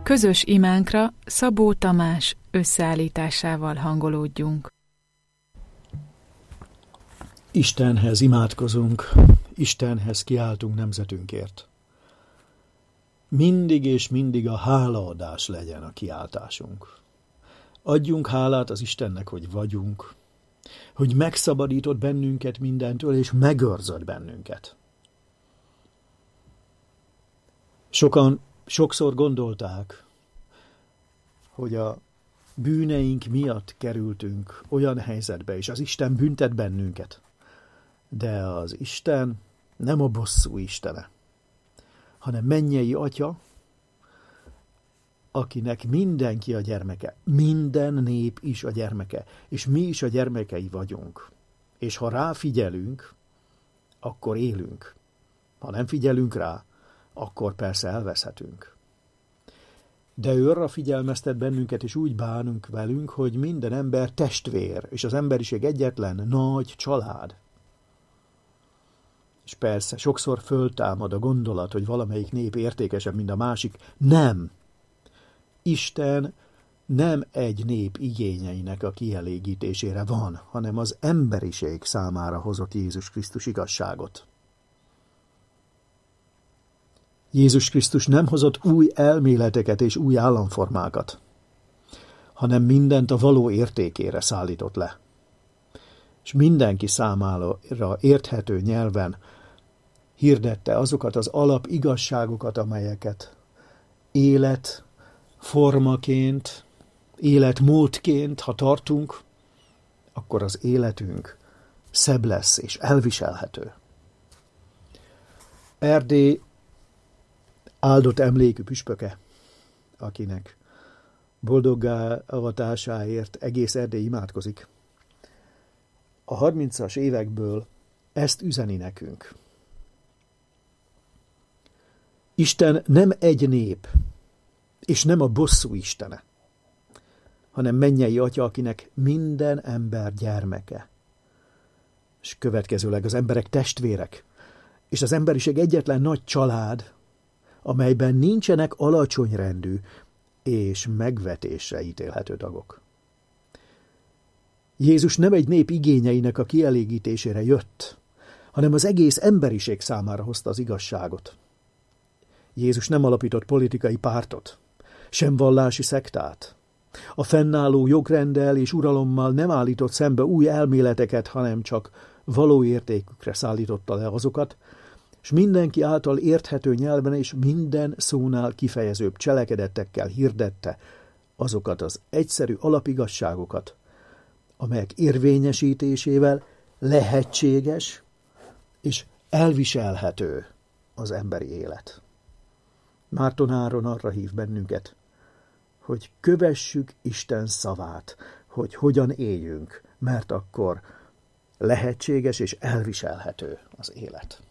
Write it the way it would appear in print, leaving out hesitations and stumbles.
Közös imánkra Szabó Tamás összeállításával hangolódjunk. Istenhez imádkozunk, Istenhez kiáltunk nemzetünkért. Mindig és mindig a hálaadás legyen a kiáltásunk. Adjunk hálát az Istennek, hogy vagyunk, hogy megszabadított bennünket mindentől, és megőrzött bennünket. Sokan sokszor gondolták, hogy a bűneink miatt kerültünk olyan helyzetbe, és az Isten büntet bennünket. De az Isten nem a bosszú istene, hanem mennyei Atya, akinek mindenki a gyermeke, minden nép is a gyermeke, és mi is a gyermekei vagyunk. És ha ráfigyelünk, akkor élünk. Ha nem figyelünk rá, akkor persze elveszhetünk. De ő arra figyelmeztet bennünket, és úgy bánunk velünk, hogy minden ember testvér, és az emberiség egyetlen nagy család. És persze, sokszor föltámad a gondolat, hogy valamelyik nép értékesebb, mint a másik. Nem! Isten nem egy nép igényeinek a kielégítésére van, hanem az emberiség számára hozott Jézus Krisztus igazságot. Jézus Krisztus nem hozott új elméleteket és új államformákat, hanem mindent a való értékére szállított le. És mindenki számára érthető nyelven hirdette azokat az alapigazságokat, amelyeket életformaként, életmódként, ha tartunk, akkor az életünk szebb lesz és elviselhető. Erdély áldott emlékű püspöke, akinek boldoggá avatásáért egész Erdély imádkozik, a 30-as évekből ezt üzeni nekünk. Isten nem egy nép, és nem a bosszú istene, hanem mennyei Atya, akinek minden ember gyermeke. És következőleg az emberek testvérek, és az emberiség egyetlen nagy család, amelyben nincsenek alacsony rendű és megvetésre ítélhető tagok. Jézus nem egy nép igényeinek a kielégítésére jött, hanem az egész emberiség számára hozta az igazságot. Jézus nem alapított politikai pártot, sem vallási szektát. A fennálló jogrenddel és uralommal nem állított szembe új elméleteket, hanem csak való értékükre szállította le azokat, és mindenki által érthető nyelven és minden szónál kifejezőbb cselekedettekkel hirdette azokat az egyszerű alapigasságokat, amelyek érvényesítésével lehetséges és elviselhető az emberi élet. Márton Áron arra hív bennünket, hogy kövessük Isten szavát, hogy hogyan éljünk, mert akkor lehetséges és elviselhető az élet.